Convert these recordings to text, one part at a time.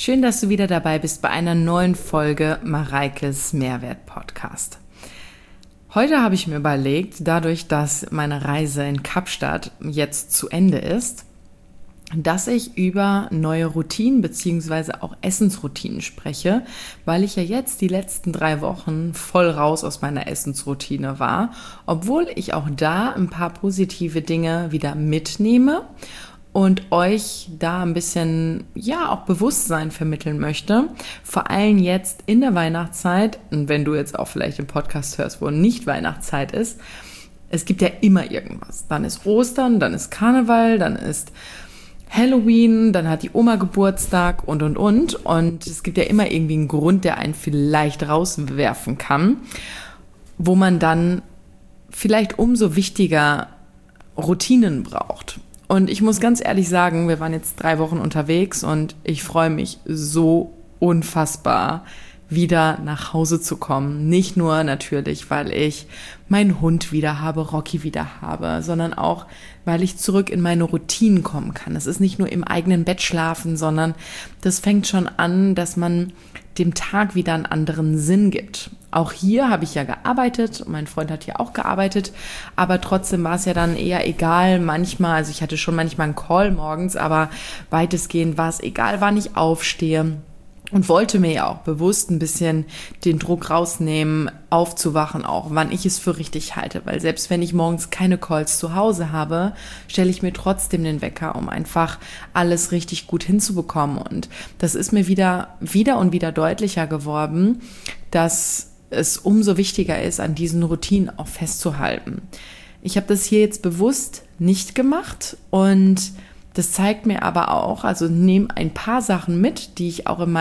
Schön, dass du wieder dabei bist bei einer neuen Folge Mareikes Mehrwert-Podcast. Heute habe ich mir überlegt, dadurch, dass meine Reise in Kapstadt jetzt zu Ende ist, dass ich über neue Routinen bzw. auch Essensroutinen spreche, weil ich ja jetzt die letzten 3 Wochen voll raus aus meiner Essensroutine war, obwohl ich auch da ein paar positive Dinge wieder mitnehme und euch da ein bisschen, auch Bewusstsein vermitteln möchte. Vor allem jetzt in der Weihnachtszeit, und wenn du jetzt auch vielleicht den Podcast hörst, wo nicht Weihnachtszeit ist, es gibt ja immer irgendwas. Dann ist Ostern, dann ist Karneval, dann ist Halloween, dann hat die Oma Geburtstag und. Und es gibt ja immer irgendwie einen Grund, der einen vielleicht rauswerfen kann, wo man dann vielleicht umso wichtiger Routinen braucht. Und ich muss ganz ehrlich sagen, wir waren jetzt 3 Wochen unterwegs und ich freue mich so unfassbar, wieder nach Hause zu kommen. Nicht nur natürlich, weil ich meinen Hund wieder habe, Rocky wieder habe, sondern auch, weil ich zurück in meine Routinen kommen kann. Es ist nicht nur im eigenen Bett schlafen, sondern das fängt schon an, dass man dem Tag wieder einen anderen Sinn gibt. Auch hier habe ich ja gearbeitet, mein Freund hat hier auch gearbeitet, aber trotzdem war es ja dann eher egal manchmal, also ich hatte schon manchmal einen Call morgens, aber weitestgehend war es egal, wann ich aufstehe. Und wollte mir ja auch bewusst ein bisschen den Druck rausnehmen, aufzuwachen auch, wann ich es für richtig halte. Weil selbst wenn ich morgens keine Calls zu Hause habe, stelle ich mir trotzdem den Wecker, um einfach alles richtig gut hinzubekommen. Und das ist mir wieder und wieder deutlicher geworden, dass es umso wichtiger ist, an diesen Routinen auch festzuhalten. Ich habe das hier jetzt bewusst nicht gemacht und das zeigt mir aber auch, also nehme ein paar Sachen mit, die ich auch in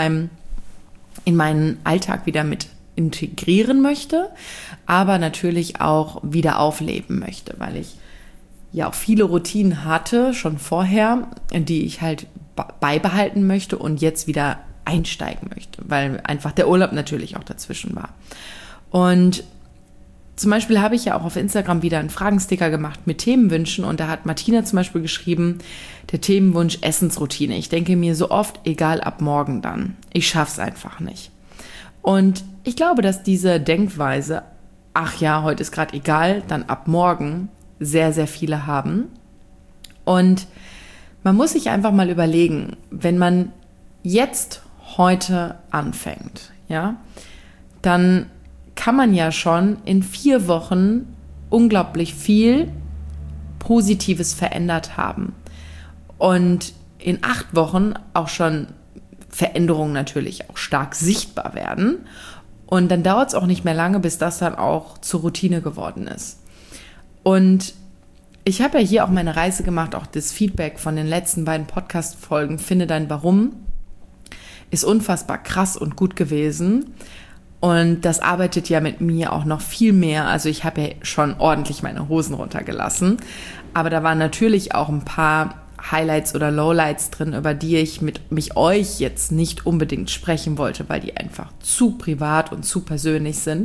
meinen Alltag wieder mit integrieren möchte, aber natürlich auch wieder aufleben möchte, weil ich ja auch viele Routinen hatte, schon vorher, die ich halt beibehalten möchte und jetzt wieder einsteigen möchte, weil einfach der Urlaub natürlich auch dazwischen war. Und zum Beispiel habe ich ja auch auf Instagram wieder einen Fragensticker gemacht mit Themenwünschen und da hat Martina zum Beispiel geschrieben, der Themenwunsch Essensroutine. Ich denke mir so oft, egal ab morgen dann. Ich schaff's einfach nicht. Und ich glaube, dass diese Denkweise, ach ja, heute ist gerade egal, dann ab morgen, sehr, sehr viele haben. Und man muss sich einfach mal überlegen, wenn man jetzt heute anfängt, ja, dann kann man ja schon in 4 Wochen unglaublich viel Positives verändert haben. Und in 8 Wochen auch schon Veränderungen natürlich auch stark sichtbar werden. Und dann dauert es auch nicht mehr lange, bis das dann auch zur Routine geworden ist. Und ich habe ja hier auch meine Reise gemacht, auch das Feedback von den letzten beiden Podcast-Folgen, Finde dein Warum, ist unfassbar krass und gut gewesen. Und das arbeitet ja mit mir auch noch viel mehr. Also ich habe ja schon ordentlich meine Hosen runtergelassen. Aber da waren natürlich auch ein paar Highlights oder Lowlights drin, über die ich mit euch jetzt nicht unbedingt sprechen wollte, weil die einfach zu privat und zu persönlich sind.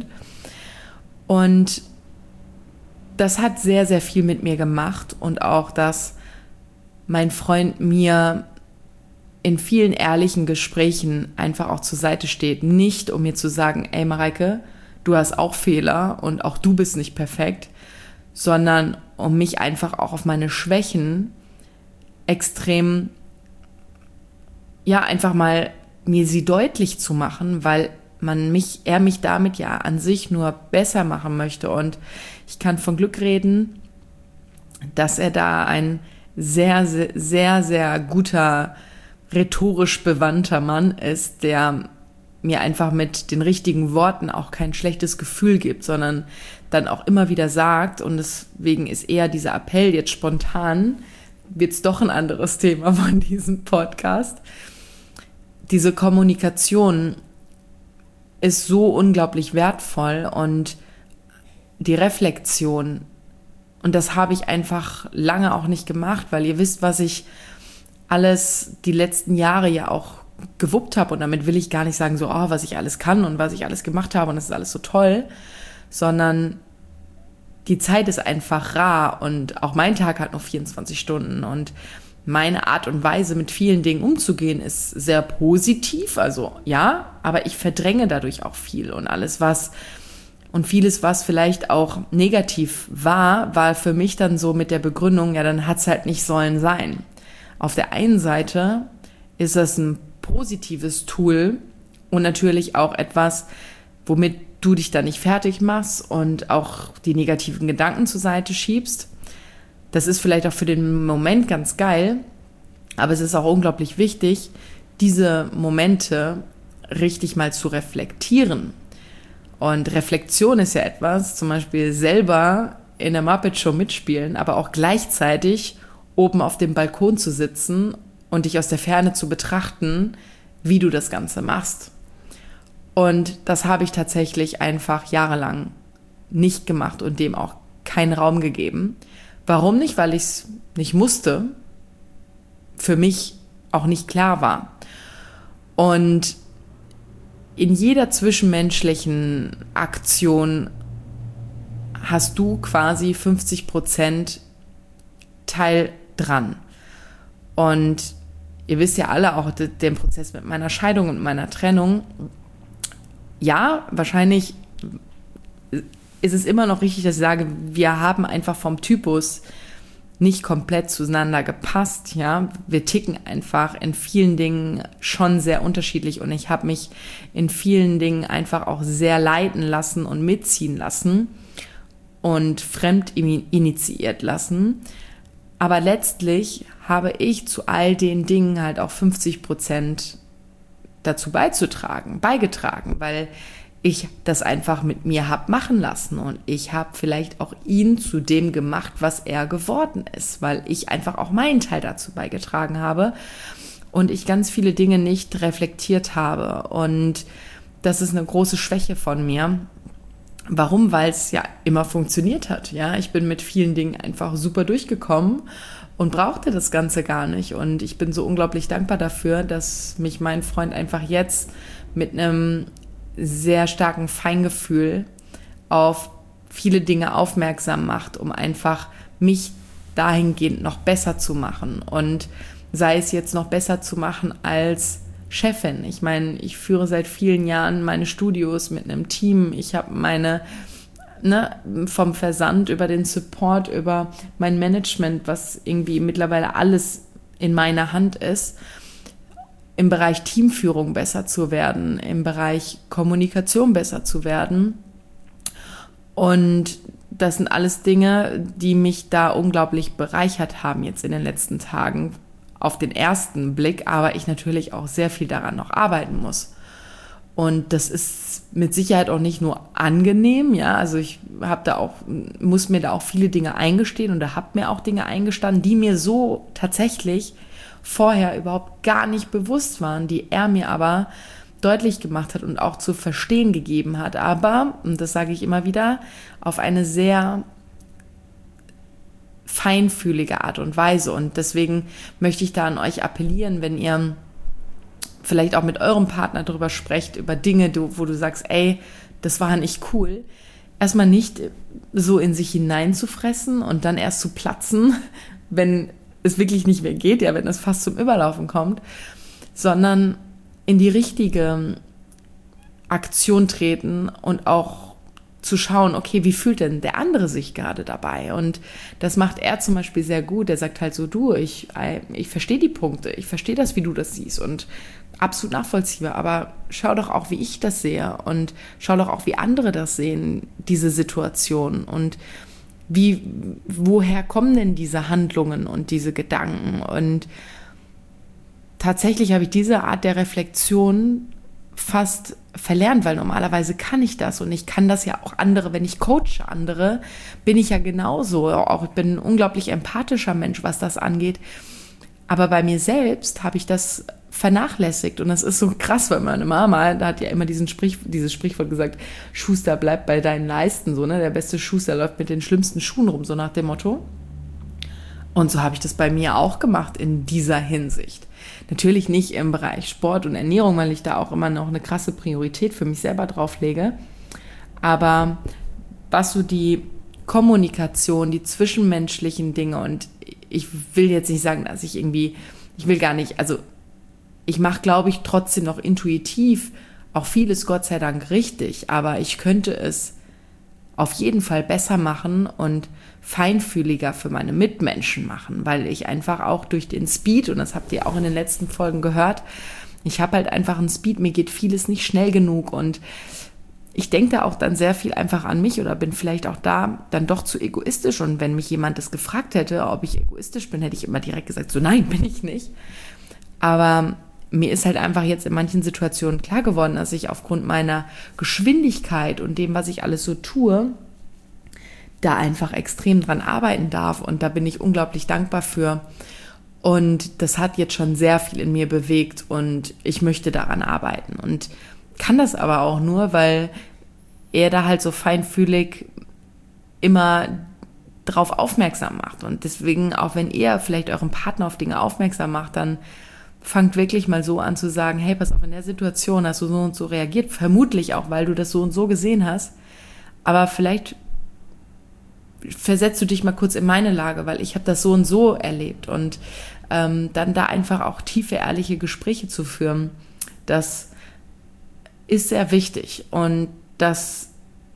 Und das hat sehr, sehr viel mit mir gemacht. Und auch, dass mein Freund mir in vielen ehrlichen Gesprächen einfach auch zur Seite steht. Nicht, um mir zu sagen, ey Mareike, du hast auch Fehler und auch du bist nicht perfekt, sondern um mich einfach auch auf meine Schwächen extrem, einfach mal mir sie deutlich zu machen, weil er mich damit ja an sich nur besser machen möchte. Und ich kann von Glück reden, dass er da ein sehr, sehr, sehr, sehr guter, rhetorisch bewandter Mann ist, der mir einfach mit den richtigen Worten auch kein schlechtes Gefühl gibt, sondern dann auch immer wieder sagt, und deswegen ist eher dieser Appell jetzt spontan, wird es doch ein anderes Thema von diesem Podcast. Diese Kommunikation ist so unglaublich wertvoll und die Reflexion, und das habe ich einfach lange auch nicht gemacht, weil ihr wisst, was ich alles die letzten Jahre ja auch gewuppt habe, und damit will ich gar nicht sagen, so, was ich alles kann und was ich alles gemacht habe und das ist alles so toll, sondern die Zeit ist einfach rar und auch mein Tag hat nur 24 Stunden und meine Art und Weise, mit vielen Dingen umzugehen, ist sehr positiv, also ja, aber ich verdränge dadurch auch viel und vieles, was vielleicht auch negativ war für mich dann so mit der Begründung, ja, dann hat es halt nicht sollen sein. Auf der einen Seite ist das ein positives Tool und natürlich auch etwas, womit du dich da nicht fertig machst und auch die negativen Gedanken zur Seite schiebst. Das ist vielleicht auch für den Moment ganz geil, aber es ist auch unglaublich wichtig, diese Momente richtig mal zu reflektieren. Und Reflexion ist ja etwas, zum Beispiel selber in der Muppet Show mitspielen, aber auch gleichzeitig oben auf dem Balkon zu sitzen und dich aus der Ferne zu betrachten, wie du das Ganze machst. Und das habe ich tatsächlich einfach jahrelang nicht gemacht und dem auch keinen Raum gegeben. Warum nicht? Weil ich es nicht musste, für mich auch nicht klar war. Und in jeder zwischenmenschlichen Aktion hast du quasi 50% Teil dran. Und ihr wisst ja alle auch den Prozess mit meiner Scheidung und meiner Trennung. Ja, wahrscheinlich ist es immer noch richtig, dass ich sage, wir haben einfach vom Typus nicht komplett zueinander gepasst, ja. Wir ticken einfach in vielen Dingen schon sehr unterschiedlich und ich habe mich in vielen Dingen einfach auch sehr leiten lassen und mitziehen lassen und fremd initiiert lassen. Aber letztlich habe ich zu all den Dingen halt auch 50% dazu beigetragen, weil ich das einfach mit mir habe machen lassen und ich habe vielleicht auch ihn zu dem gemacht, was er geworden ist, weil ich einfach auch meinen Teil dazu beigetragen habe und ich ganz viele Dinge nicht reflektiert habe und das ist eine große Schwäche von mir. Warum? Weil es ja immer funktioniert hat, ja. Ich bin mit vielen Dingen einfach super durchgekommen und brauchte das Ganze gar nicht und ich bin so unglaublich dankbar dafür, dass mich mein Freund einfach jetzt mit einem sehr starken Feingefühl auf viele Dinge aufmerksam macht, um einfach mich dahingehend noch besser zu machen und sei es jetzt noch besser zu machen als Chefin. Ich meine, ich führe seit vielen Jahren meine Studios mit einem Team. Ich habe meine, vom Versand über den Support, über mein Management, was irgendwie mittlerweile alles in meiner Hand ist, im Bereich Teamführung besser zu werden, im Bereich Kommunikation besser zu werden. Und das sind alles Dinge, die mich da unglaublich bereichert haben jetzt in den letzten Tagen auf den ersten Blick, aber ich natürlich auch sehr viel daran noch arbeiten muss. Und das ist mit Sicherheit auch nicht nur angenehm, ja, also ich muss mir da auch viele Dinge eingestehen und habe mir auch Dinge eingestanden, die mir so tatsächlich vorher überhaupt gar nicht bewusst waren, die er mir aber deutlich gemacht hat und auch zu verstehen gegeben hat. Aber, und das sage ich immer wieder, auf eine sehr feinfühlige Art und Weise. Und deswegen möchte ich da an euch appellieren, wenn ihr vielleicht auch mit eurem Partner darüber sprecht, über Dinge, wo du sagst, ey, das war nicht cool, erstmal nicht so in sich hineinzufressen und dann erst zu platzen, wenn es wirklich nicht mehr geht, ja, wenn es fast zum Überlaufen kommt, sondern in die richtige Aktion treten und auch zu schauen, okay, wie fühlt denn der andere sich gerade dabei? Und das macht er zum Beispiel sehr gut. Er sagt halt so, du, ich verstehe die Punkte, ich verstehe das, wie du das siehst und absolut nachvollziehbar, aber schau doch auch, wie ich das sehe und schau doch auch, wie andere das sehen, diese Situation und woher kommen denn diese Handlungen und diese Gedanken? Und tatsächlich habe ich diese Art der Reflexion fast verlernt, weil normalerweise kann ich das und ich kann das ja auch andere, wenn ich coache andere, bin ich ja genauso. Auch ich bin ein unglaublich empathischer Mensch, was das angeht. Aber bei mir selbst habe ich das vernachlässigt und das ist so krass, weil meine Mama, da hat ja immer dieses Sprichwort gesagt, Schuster bleibt bei deinen Leisten, so, ne, der beste Schuster läuft mit den schlimmsten Schuhen rum, so nach dem Motto. Und so habe ich das bei mir auch gemacht in dieser Hinsicht. Natürlich nicht im Bereich Sport und Ernährung, weil ich da auch immer noch eine krasse Priorität für mich selber drauf lege. Aber was so die Kommunikation, die zwischenmenschlichen Dinge und ich will jetzt nicht sagen, dass ich will gar nicht, also ich mache, glaube ich, trotzdem noch intuitiv auch vieles Gott sei Dank richtig, aber ich könnte es auf jeden Fall besser machen und feinfühliger für meine Mitmenschen machen, weil ich einfach auch durch den Speed, und das habt ihr auch in den letzten Folgen gehört, ich habe halt einfach einen Speed, mir geht vieles nicht schnell genug und ich denke da auch dann sehr viel einfach an mich oder bin vielleicht auch da dann doch zu egoistisch, und wenn mich jemand das gefragt hätte, ob ich egoistisch bin, hätte ich immer direkt gesagt, so nein, bin ich nicht. Aber mir ist halt einfach jetzt in manchen Situationen klar geworden, dass ich aufgrund meiner Geschwindigkeit und dem, was ich alles so tue, da einfach extrem dran arbeiten darf, und da bin ich unglaublich dankbar für. Und das hat jetzt schon sehr viel in mir bewegt und ich möchte daran arbeiten und kann das aber auch nur, weil er da halt so feinfühlig immer drauf aufmerksam macht. Und deswegen, auch wenn ihr vielleicht euren Partner auf Dinge aufmerksam macht, dann fangt wirklich mal so an zu sagen, hey, pass auf, in der Situation hast du so und so reagiert, vermutlich auch, weil du das so und so gesehen hast, aber vielleicht versetzt du dich mal kurz in meine Lage, weil ich habe das so und so erlebt, und dann da einfach auch tiefe, ehrliche Gespräche zu führen, das ist sehr wichtig, und das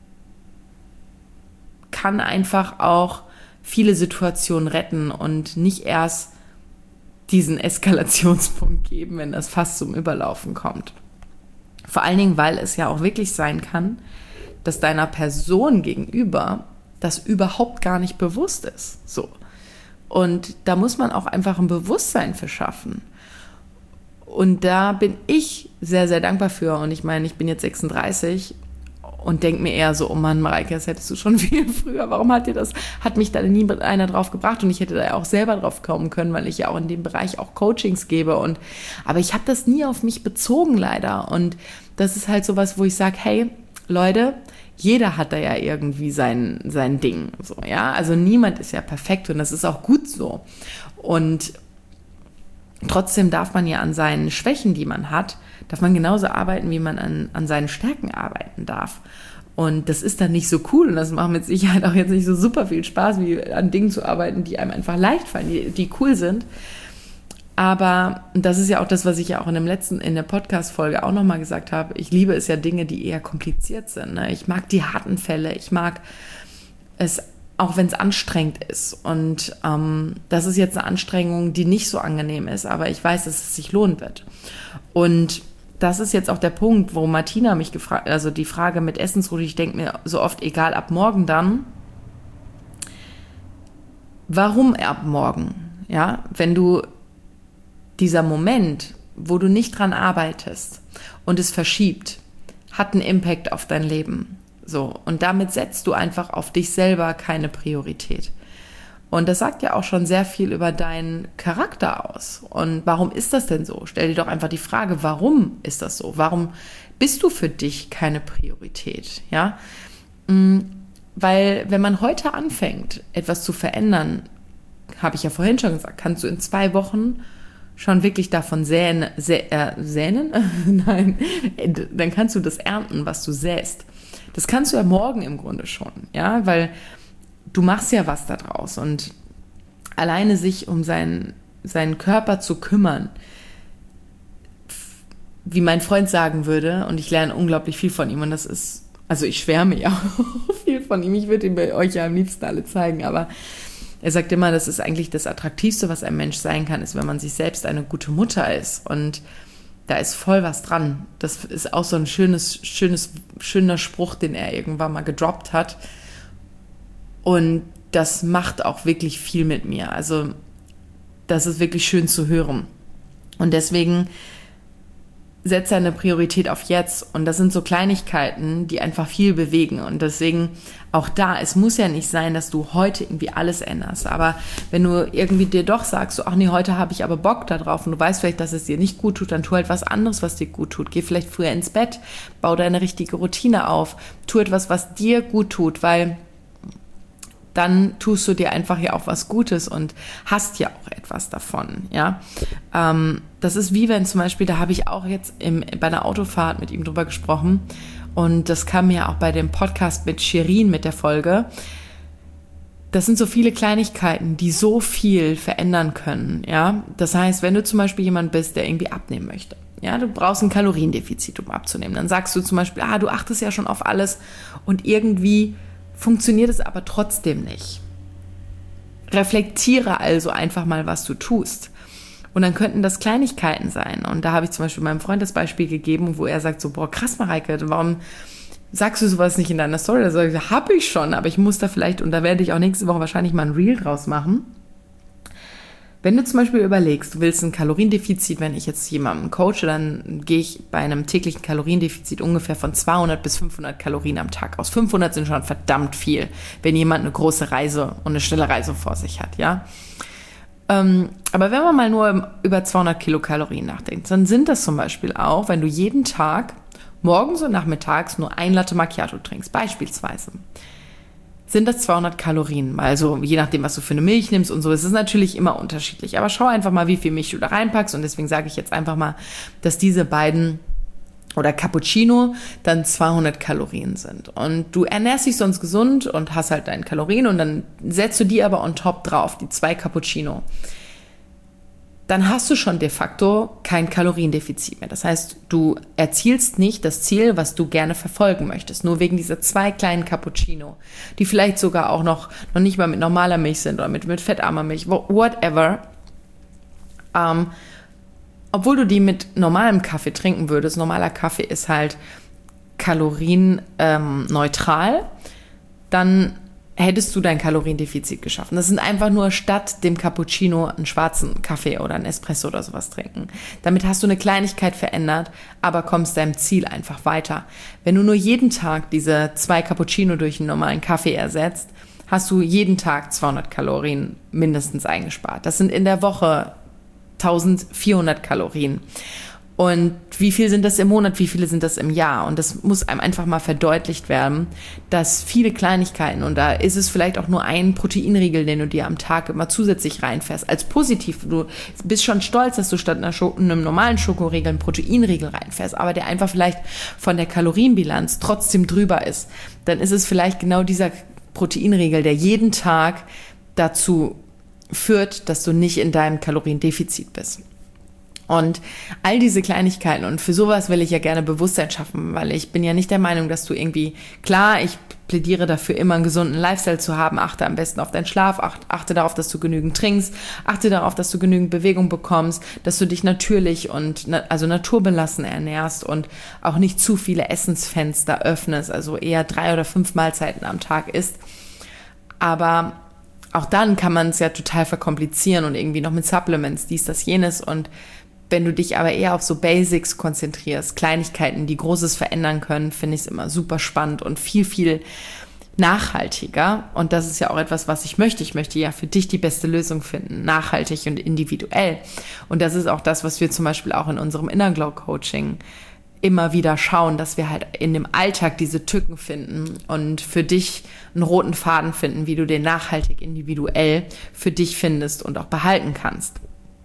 kann einfach auch viele Situationen retten und nicht erst diesen Eskalationspunkt geben, wenn das fast zum Überlaufen kommt. Vor allen Dingen, weil es ja auch wirklich sein kann, dass deiner Person gegenüber das überhaupt gar nicht bewusst ist. So. Und da muss man auch einfach ein Bewusstsein für schaffen. Und da bin ich sehr, sehr dankbar für. Und ich meine, ich bin jetzt 36 und denke mir eher so, oh Mann, Mareike, das hättest du schon viel früher. Warum hat mich da nie einer drauf gebracht? Und ich hätte da ja auch selber drauf kommen können, weil ich ja auch in dem Bereich auch Coachings gebe. Aber ich habe das nie auf mich bezogen, leider. Und das ist halt sowas, wo ich sage, hey, Leute, jeder hat da ja irgendwie sein Ding. So, ja? Also niemand ist ja perfekt, und das ist auch gut so. Und trotzdem darf man ja an seinen Schwächen, die man hat, darf man genauso arbeiten, wie man an seinen Stärken arbeiten darf. Und das ist dann nicht so cool, und das macht mit Sicherheit auch jetzt nicht so super viel Spaß, wie an Dingen zu arbeiten, die einem einfach leicht fallen, die cool sind. Aber das ist ja auch das, was ich ja auch in der Podcast-Folge auch nochmal gesagt habe. Ich liebe es ja, Dinge, die eher kompliziert sind. Ne? Ich mag die harten Fälle. Ich mag es, auch wenn es anstrengend ist. Und das ist jetzt eine Anstrengung, die nicht so angenehm ist, aber ich weiß, dass es sich lohnen wird. Und das ist jetzt auch der Punkt, wo Martina mich gefragt, also die Frage mit Essensroutine, ich denke mir so oft, egal, ab morgen dann. Warum ab morgen? Ja, wenn du dieser Moment, wo du nicht dran arbeitest und es verschiebt, hat einen Impact auf dein Leben. So, und damit setzt du einfach auf dich selber keine Priorität. Und das sagt ja auch schon sehr viel über deinen Charakter aus. Und warum ist das denn so? Stell dir doch einfach die Frage, warum ist das so? Warum bist du für dich keine Priorität? Ja? Weil wenn man heute anfängt, etwas zu verändern, habe ich ja vorhin schon gesagt, kannst du in 2 Wochen schon wirklich davon säen? Nein, dann kannst du das ernten, was du säst. Das kannst du ja morgen im Grunde schon, ja, weil du machst ja was da draus, und alleine sich um seinen Körper zu kümmern, wie mein Freund sagen würde, und ich lerne unglaublich viel von ihm, und das ist, also ich schwärme ja auch viel von ihm, ich würde ihn bei euch ja am liebsten alle zeigen, aber er sagt immer, das ist eigentlich das Attraktivste, was ein Mensch sein kann, ist, wenn man sich selbst eine gute Mutter ist, und da ist voll was dran. Das ist auch so ein schöner Spruch, den er irgendwann mal gedroppt hat. Und das macht auch wirklich viel mit mir. Also das ist wirklich schön zu hören. Und deswegen setze eine Priorität auf jetzt. Und das sind so Kleinigkeiten, die einfach viel bewegen. Und deswegen auch da, es muss ja nicht sein, dass du heute irgendwie alles änderst. Aber wenn du irgendwie dir doch sagst, so, ach nee, heute habe ich aber Bock da drauf, und du weißt vielleicht, dass es dir nicht gut tut, dann tu halt was anderes, was dir gut tut. Geh vielleicht früher ins Bett, bau deine richtige Routine auf, tu etwas, was dir gut tut, weil dann tust du dir einfach ja auch was Gutes und hast ja auch etwas davon, ja. Das ist wie wenn zum Beispiel, da habe ich auch jetzt bei einer Autofahrt mit ihm drüber gesprochen, und das kam mir auch bei dem Podcast mit Shirin mit der Folge. das sind so viele Kleinigkeiten, die so viel verändern können, ja. Das heißt, wenn du zum Beispiel jemand bist, der irgendwie abnehmen möchte, ja, du brauchst ein Kaloriendefizit, um abzunehmen. Dann sagst du zum Beispiel, du achtest ja schon auf alles und irgendwie funktioniert es aber trotzdem nicht. Reflektiere also einfach mal, was du tust. Und dann könnten das Kleinigkeiten sein. Und da habe ich zum Beispiel meinem Freund das Beispiel gegeben, wo er sagt so, boah, krass, Mareike, warum sagst du sowas nicht in deiner Story? Da sage ich, habe ich schon, aber ich muss da vielleicht, und da werde ich auch nächste Woche wahrscheinlich mal ein Reel draus machen. Wenn du zum Beispiel überlegst, du willst ein Kaloriendefizit, wenn ich jetzt jemanden coache, dann gehe ich bei einem täglichen Kaloriendefizit ungefähr von 200 bis 500 Kalorien am Tag aus. 500 sind schon verdammt viel, wenn jemand eine große Reise und eine schnelle Reise vor sich hat, ja. Aber wenn man mal nur über 200 Kilokalorien nachdenkt, dann sind das zum Beispiel auch, wenn du jeden Tag morgens und nachmittags nur ein Latte Macchiato trinkst, beispielsweise, sind das 200 Kalorien. Also je nachdem, was du für eine Milch nimmst und so, ist es natürlich immer unterschiedlich. Aber schau einfach mal, wie viel Milch du da reinpackst. Und deswegen sage ich jetzt einfach mal, dass diese beiden oder Cappuccino dann 200 Kalorien sind. Und du ernährst dich sonst gesund und hast halt deine Kalorien und dann setzt du die aber on top drauf, die 2 Cappuccino. Dann hast du schon de facto kein Kaloriendefizit mehr. Das heißt, du erzielst nicht das Ziel, was du gerne verfolgen möchtest, nur wegen dieser 2 kleinen Cappuccino, die vielleicht sogar auch noch nicht mal mit normaler Milch sind oder mit fettarmer Milch, whatever. Obwohl du die mit normalem Kaffee trinken würdest. Normaler Kaffee ist halt kalorienneutral. Dann hättest du dein Kaloriendefizit geschaffen. Das sind einfach nur statt dem Cappuccino einen schwarzen Kaffee oder einen Espresso oder sowas trinken. Damit hast du eine Kleinigkeit verändert, aber kommst deinem Ziel einfach weiter. Wenn du nur jeden Tag diese 2 Cappuccino durch einen normalen Kaffee ersetzt, hast du jeden Tag 200 Kalorien mindestens eingespart. Das sind in der Woche 1400 Kalorien. Und wie viel sind das im Monat, wie viele sind das im Jahr? Und das muss einem einfach mal verdeutlicht werden, dass viele Kleinigkeiten, und da ist es vielleicht auch nur ein Proteinriegel, den du dir am Tag immer zusätzlich reinfährst, als positiv. Du bist schon stolz, dass du statt einem normalen Schokoriegel einen Proteinriegel reinfährst, aber der einfach vielleicht von der Kalorienbilanz trotzdem drüber ist. Dann ist es vielleicht genau dieser Proteinriegel, der jeden Tag dazu führt, dass du nicht in deinem Kaloriendefizit bist. Und all diese Kleinigkeiten, und für sowas will ich ja gerne Bewusstsein schaffen, weil ich bin ja nicht der Meinung, dass du irgendwie, klar, ich plädiere dafür, immer einen gesunden Lifestyle zu haben, achte am besten auf deinen Schlaf, achte darauf, dass du genügend trinkst, achte darauf, dass du genügend Bewegung bekommst, dass du dich natürlich und also naturbelassen ernährst und auch nicht zu viele Essensfenster öffnest, also eher 3 oder 5 Mahlzeiten am Tag isst. Aber auch dann kann man es ja total verkomplizieren und irgendwie noch mit Supplements, dies, das, jenes. Und wenn du dich aber eher auf so Basics konzentrierst, Kleinigkeiten, die Großes verändern können, finde ich es immer super spannend und viel, viel nachhaltiger. Und das ist ja auch etwas, was ich möchte. Ich möchte ja für dich die beste Lösung finden, nachhaltig und individuell. Und das ist auch das, was wir zum Beispiel auch in unserem Inner Glow Coaching immer wieder schauen, dass wir halt in dem Alltag diese Tücken finden und für dich einen roten Faden finden, wie du den nachhaltig individuell für dich findest und auch behalten kannst.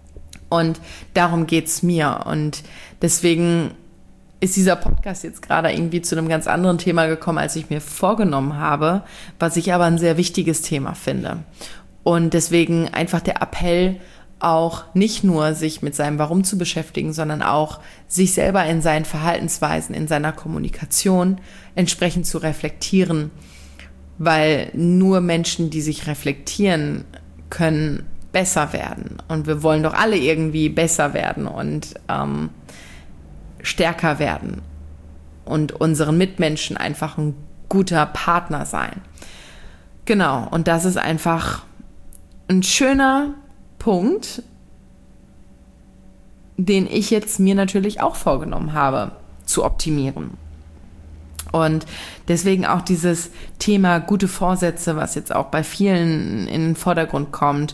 Und darum geht's mir. Und deswegen ist dieser Podcast jetzt gerade irgendwie zu einem ganz anderen Thema gekommen, als ich mir vorgenommen habe, was ich aber ein sehr wichtiges Thema finde. Und deswegen einfach der Appell, auch nicht nur sich mit seinem Warum zu beschäftigen, sondern auch sich selber in seinen Verhaltensweisen, in seiner Kommunikation entsprechend zu reflektieren, weil nur Menschen, die sich reflektieren, können besser werden. Und wir wollen doch alle irgendwie besser werden und stärker werden und unseren Mitmenschen einfach ein guter Partner sein. Genau, und das ist einfach ein schöner Punkt, den ich jetzt mir natürlich auch vorgenommen habe, zu optimieren. Und deswegen auch dieses Thema gute Vorsätze, was jetzt auch bei vielen in den Vordergrund kommt.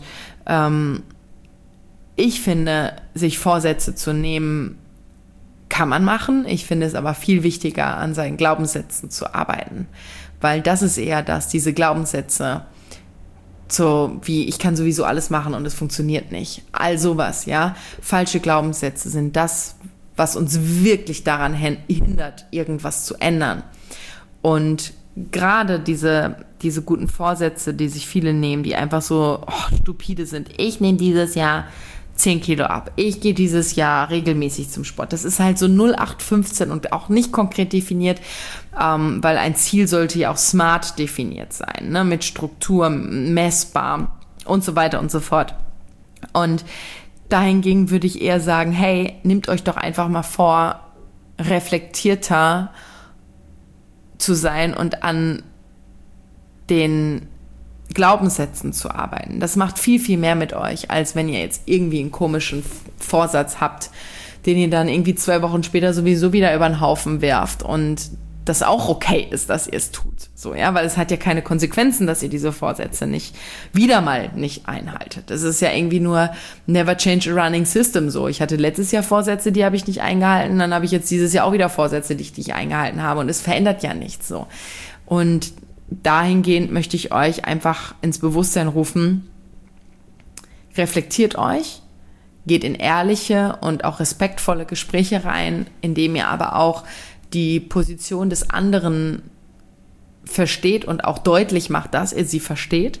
Ich finde, sich Vorsätze zu nehmen, kann man machen. Ich finde es aber viel wichtiger, an seinen Glaubenssätzen zu arbeiten, weil das ist eher das, diese Glaubenssätze, so wie ich kann sowieso alles machen und es funktioniert nicht. All sowas, ja. Falsche Glaubenssätze sind das, was uns wirklich daran hindert, irgendwas zu ändern. Und gerade diese guten Vorsätze, die sich viele nehmen, die einfach so stupide sind. Ich nehme dieses Jahr 10 Kilo ab. Ich gehe dieses Jahr regelmäßig zum Sport. Das ist halt so 0815 und auch nicht konkret definiert, weil ein Ziel sollte ja auch smart definiert sein, ne? Mit Struktur, messbar und so weiter und so fort. Und dahingegen würde ich eher sagen, hey, nehmt euch doch einfach mal vor, reflektierter zu sein und an den Glaubenssätzen zu arbeiten. Das macht viel, viel mehr mit euch, als wenn ihr jetzt irgendwie einen komischen Vorsatz habt, den ihr dann irgendwie 2 Wochen später sowieso wieder über den Haufen werft und das auch okay ist, dass ihr es tut. So, ja, weil es hat ja keine Konsequenzen, dass ihr diese Vorsätze nicht einhaltet. Es ist ja irgendwie nur never change a running system so. Ich hatte letztes Jahr Vorsätze, die habe ich nicht eingehalten, dann habe ich jetzt dieses Jahr auch wieder Vorsätze, die ich nicht eingehalten habe und es verändert ja nichts so. Und dahingehend möchte ich euch einfach ins Bewusstsein rufen, reflektiert euch, geht in ehrliche und auch respektvolle Gespräche rein, indem ihr aber auch die Position des anderen versteht und auch deutlich macht, dass ihr sie versteht.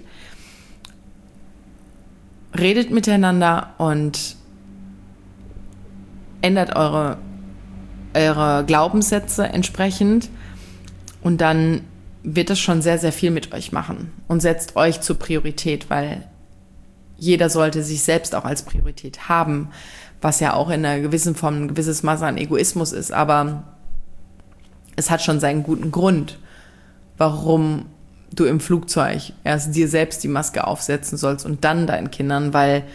Redet miteinander und ändert eure Glaubenssätze entsprechend und dann wird das schon sehr, sehr viel mit euch machen und setzt euch zur Priorität, weil jeder sollte sich selbst auch als Priorität haben, was ja auch in einer gewissen Form ein gewisses Maß an Egoismus ist, aber es hat schon seinen guten Grund, warum du im Flugzeug erst dir selbst die Maske aufsetzen sollst und dann deinen Kindern, weil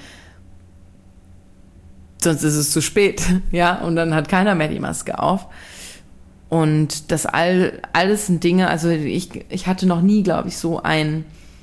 sonst ist es zu spät, ja, und dann hat keiner mehr die Maske auf. Und das alles sind Dinge, also ich hatte noch nie, glaube ich, so eine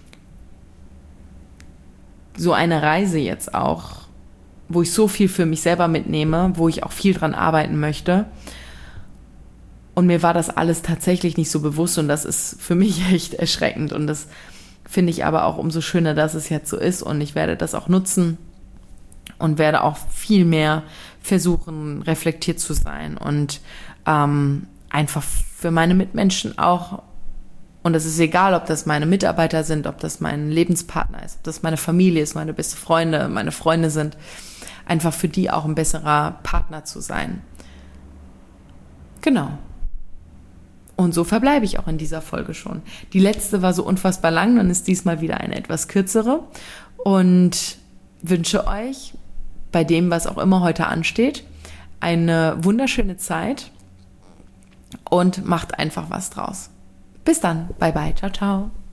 Reise jetzt auch, wo ich so viel für mich selber mitnehme, wo ich auch viel dran arbeiten möchte. Und mir war das alles tatsächlich nicht so bewusst und das ist für mich echt erschreckend. Und das finde ich aber auch umso schöner, dass es jetzt so ist und ich werde das auch nutzen und werde auch viel mehr versuchen, reflektiert zu sein und einfach für meine Mitmenschen auch, und es ist egal, ob das meine Mitarbeiter sind, ob das mein Lebenspartner ist, ob das meine Familie ist, meine beste Freunde, meine Freunde sind, einfach für die auch ein besserer Partner zu sein. Genau. Und so verbleibe ich auch in dieser Folge schon. Die letzte war so unfassbar lang, dann ist diesmal wieder eine etwas kürzere und wünsche euch bei dem, was auch immer heute ansteht, eine wunderschöne Zeit und macht einfach was draus. Bis dann. Bye bye. Ciao, ciao.